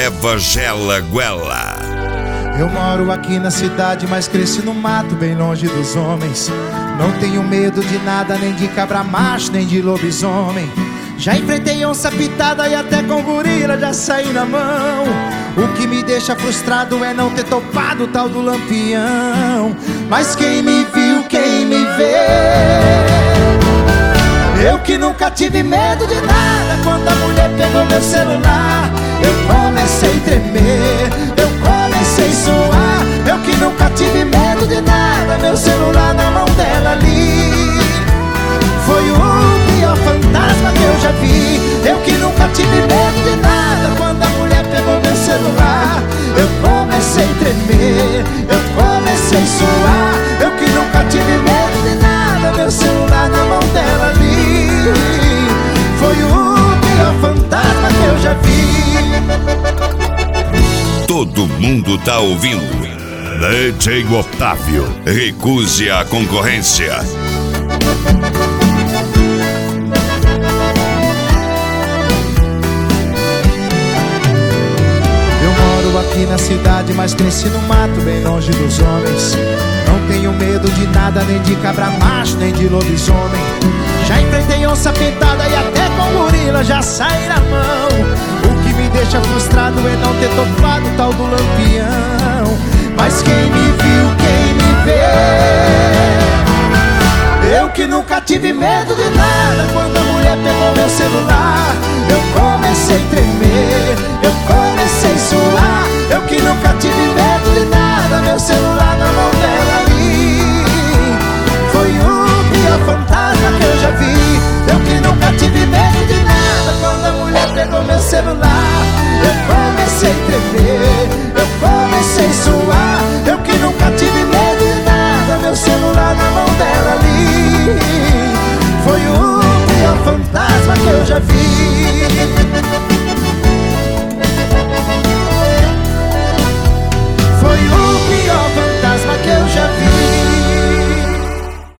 Evangela Guela. Eu moro aqui na cidade, mas cresci no mato, bem longe dos homens. Não tenho medo de nada, nem de cabra macho, nem de lobisomem. Já enfrentei onça pitada e até com gorila já saí na mão. O que me deixa frustrado é não ter topado o tal do lampião. Mas quem me viu, quem me vê, eu que nunca tive medo de nada. Quando a mulher pegou meu celular, eu comecei a tremer, eu comecei a suar. Eu que nunca tive medo de nada, meu celular na mão dela ali foi o pior fantasma que eu já vi. Eu que nunca tive medo de nada. Quando a mulher pegou meu celular, eu comecei a tremer, eu comecei a suar. Eu que nunca tive medo de nada, meu celular na mão dela ali foi o pior fantasma que eu já vi. Todo mundo tá ouvindo. DJ Otávio, recuse a concorrência. Aqui na cidade, mas cresci no mato, bem longe dos homens. Não tenho medo de nada, nem de cabra macho, nem de lobisomem. Já enfrentei onça pintada e até com gorila já saí na mão. O que me deixa frustrado é não ter topado o tal do lampião. Mas quem me viu, quem me vê, eu que nunca tive medo de nada. Quando a mulher pegou meu celular, eu comecei a tremer, eu comecei a suar. Eu que nunca tive medo de nada, meu celular na mão dela ali foi o pior fantasma que eu já vi. Eu que nunca tive medo de nada. Quando a mulher pegou meu celular, eu comecei a tremer, eu comecei a suar. Eu que nunca tive medo de nada, meu celular na mão dela ali foi o pior fantasma que eu já vi.